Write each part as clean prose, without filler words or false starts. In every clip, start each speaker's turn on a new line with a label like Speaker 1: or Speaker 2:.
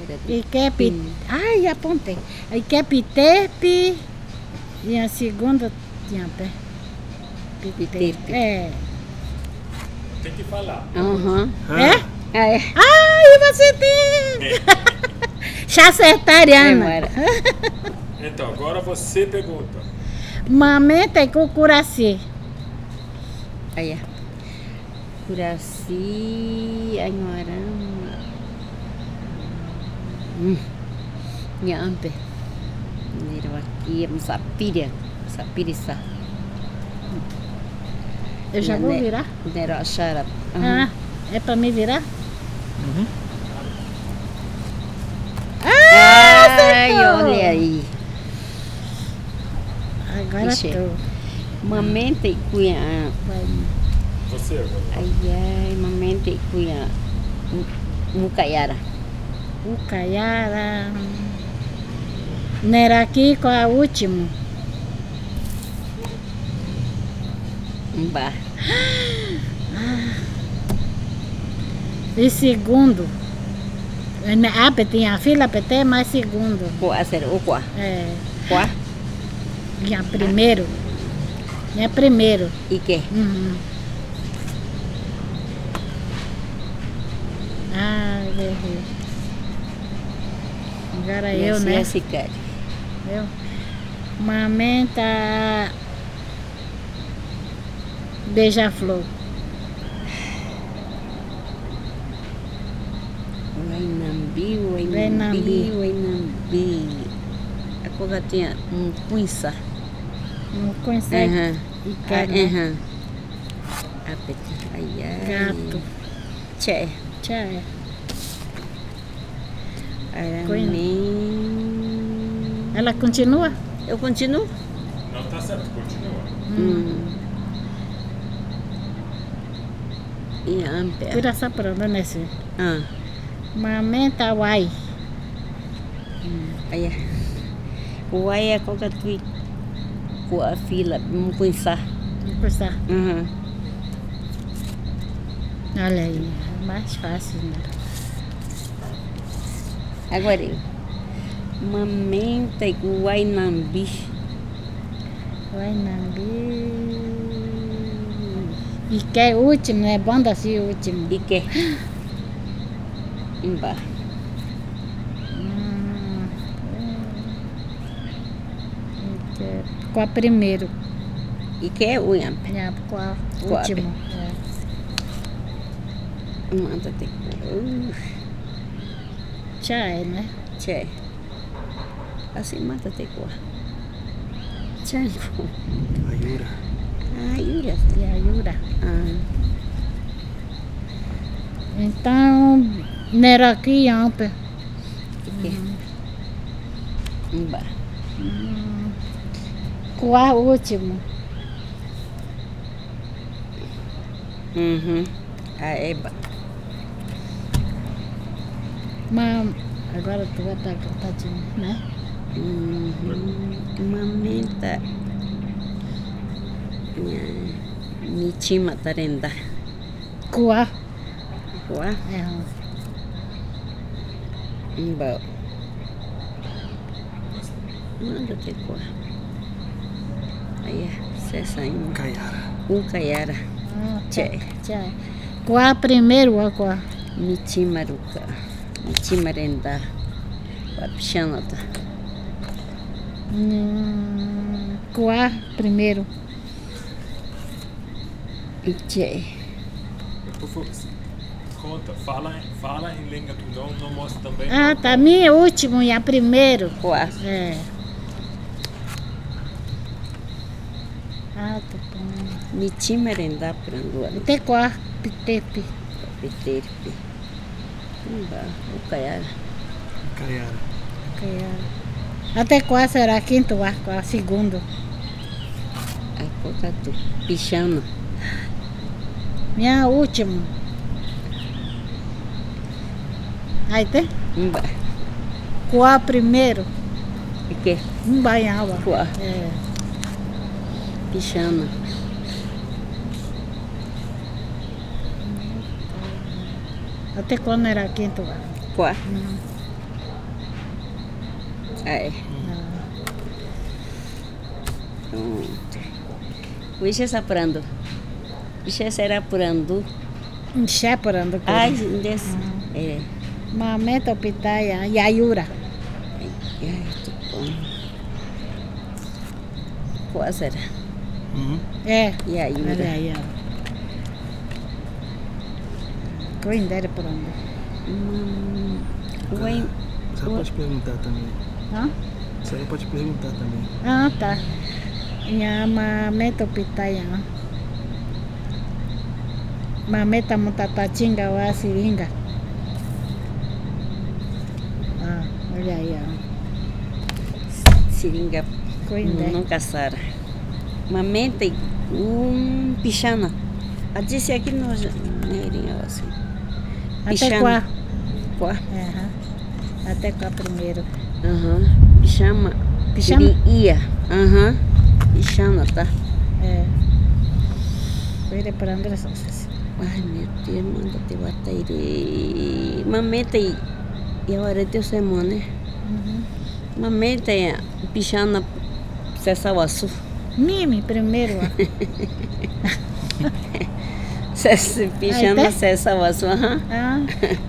Speaker 1: Ikepi. Ai, apontei. Ikepi-tepi. E a segunda tinha pé.
Speaker 2: Piterpe.
Speaker 1: É.
Speaker 3: Tem que falar.
Speaker 2: Aham.
Speaker 1: É?
Speaker 2: É.
Speaker 1: Ai, você tem! Chacetariana.
Speaker 2: Memória.
Speaker 3: Então, agora você pergunta.
Speaker 1: Mamenta e cucuraci.
Speaker 2: Aí, ó. Curaci, Anhoarama. Nhampe. Nero aqui, Sapíria. Sapiriça.
Speaker 1: Eu já vou virar?
Speaker 2: Nero Axara.
Speaker 1: Ah, é pra me virar?
Speaker 2: Ai, olha aí.
Speaker 1: Agora
Speaker 2: Ixi.
Speaker 1: tô.
Speaker 2: Mamenta e cuia.
Speaker 1: Vai.
Speaker 3: Você agora.
Speaker 2: Ai, mamenta e cuia. Mucaiara.
Speaker 1: Ucaiara. Neraqui com a última.
Speaker 2: Bah.
Speaker 1: E segundo. Tinha fila PT mais segundo.
Speaker 2: Coa ser o coa.
Speaker 1: É.
Speaker 2: Coa.
Speaker 1: Tinha primeiro. Tinha primeiro.
Speaker 2: E que?
Speaker 1: Uhum. Ah, errei. Agora eu, né? Eu. Mamenta. Beija-flor.
Speaker 2: Wainambi. A coisa tinha punça.
Speaker 1: Não consegue. E quer,
Speaker 2: Ai.
Speaker 1: Gato.
Speaker 2: Tchê.
Speaker 1: Tchau. Ela continua?
Speaker 2: Eu continuo?
Speaker 3: Não, tá certo, continua.
Speaker 2: E ampé.
Speaker 1: Tira essa prova nesse.
Speaker 2: Ah.
Speaker 1: Mamenta uai.
Speaker 2: Aí. O ai é qualquer coisa. Com a fila, não pensar.
Speaker 1: Vou passar.
Speaker 2: Uhum.
Speaker 1: Olha aí, é mais fácil, né?
Speaker 2: Agora eu. Mamenta e Guainambi.
Speaker 1: Guainambi. E que é último, né? Bom assim o último.
Speaker 2: E que? Emba.
Speaker 1: Com a primeiro.
Speaker 2: E que é o Yampe?
Speaker 1: Com a
Speaker 2: Com a
Speaker 1: último.
Speaker 2: Manda te.
Speaker 1: Tchau, né?
Speaker 2: Tchê. Assim mata te coa. Tchanco.
Speaker 3: Ayura.
Speaker 2: Ayura.
Speaker 1: E a Yura. Então, Neraqui e Ampe.
Speaker 2: Emba.
Speaker 1: Com a último.
Speaker 2: A eba.
Speaker 1: Mas agora tu vai estar cantadinho, né?
Speaker 2: Mamenta. Nichima tarenda.
Speaker 1: Coa.
Speaker 2: Coa. Emba. Manda te coa. Aí, cessa em
Speaker 3: Caiara.
Speaker 2: Caiara. Tchê.
Speaker 1: Tchau. Coa primeiro ou coa?
Speaker 2: Nichimaruka. Nichimarenda. Wapixanata.
Speaker 1: Coa primeiro.
Speaker 2: Tchê.
Speaker 3: Por favor, conta, fala em língua tundão, não mostra também.
Speaker 1: Ah, tá. Minha último e a primeiro.
Speaker 2: Coa.
Speaker 1: É. Ah, tá bom.
Speaker 2: Nichimarenda prandua.
Speaker 1: Até coa. Pitepe.
Speaker 2: Piterpe. Emba. Caiara.
Speaker 3: Caiara.
Speaker 1: Até coa será quinto ar, coa segundo.
Speaker 2: A coca tu. Pichana.
Speaker 1: Minha última. Aí tem?
Speaker 2: Emba.
Speaker 1: Coa primeiro.
Speaker 2: E que?
Speaker 1: Banhava.
Speaker 2: Coa.
Speaker 1: É.
Speaker 2: Pichana.
Speaker 1: Até quando era quinto ar.
Speaker 2: Coa. É. Pronto. Hoje é saprando. Hoje será purandu.
Speaker 1: Enxeporando.
Speaker 2: Ai, desse. É.
Speaker 1: Mameta pitaya, yayura.
Speaker 2: Ai, que bom. Qual será?
Speaker 1: É.
Speaker 2: E aí,
Speaker 1: Olha aí, ó. Coindere por onde?
Speaker 2: Ué,
Speaker 4: Você pode perguntar também.
Speaker 1: Hã?
Speaker 4: Você pode perguntar também.
Speaker 1: Ah, tá. Ya mameta pitaya. Mameta mutatachinga wa seringa. Ah, olha aí, ó.
Speaker 2: seringa
Speaker 1: Coindere.
Speaker 2: nunca sara. Mamenta e pichana. A disse aqui no neirinho assim.
Speaker 1: Até qua.
Speaker 2: Quá.
Speaker 1: Aham. Até qua primeiro.
Speaker 2: Pichama.
Speaker 1: Pichama?
Speaker 2: Ia. Pichana, tá?
Speaker 1: É. Foi para André Sosas.
Speaker 2: Ai, meu Deus, manda te bater. Mamenta e a hora de semana, né? Mamenta e pichana sessawasu.
Speaker 1: Mimi primeiro, ó.
Speaker 2: Pichana sessawasu,
Speaker 1: Ah,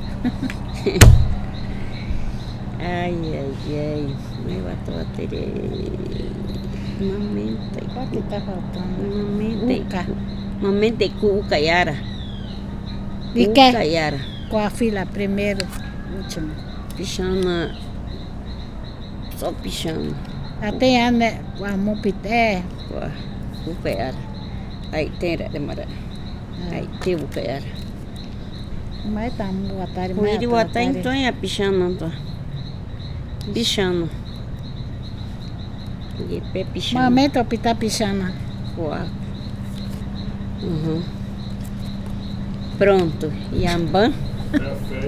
Speaker 2: Ai, eu baterei. Mamenta
Speaker 1: qual que tá faltando?
Speaker 2: Uca. Mamenta e cucaiara.
Speaker 1: E quer?
Speaker 2: Cucaiara.
Speaker 1: Com a fila primeiro, último.
Speaker 2: Pichana. Só pichana.
Speaker 1: Até a né, a mupité.
Speaker 2: Cucaiara. Aí tem demora. Aí tem cucaiara.
Speaker 1: Mas tá boa tarde,
Speaker 2: O iri wata então é pichana, tá? Pichana. E pé pichana.
Speaker 1: Mameta opita pichana.
Speaker 2: Uau. Pronto. Yambã.
Speaker 3: Perfeito.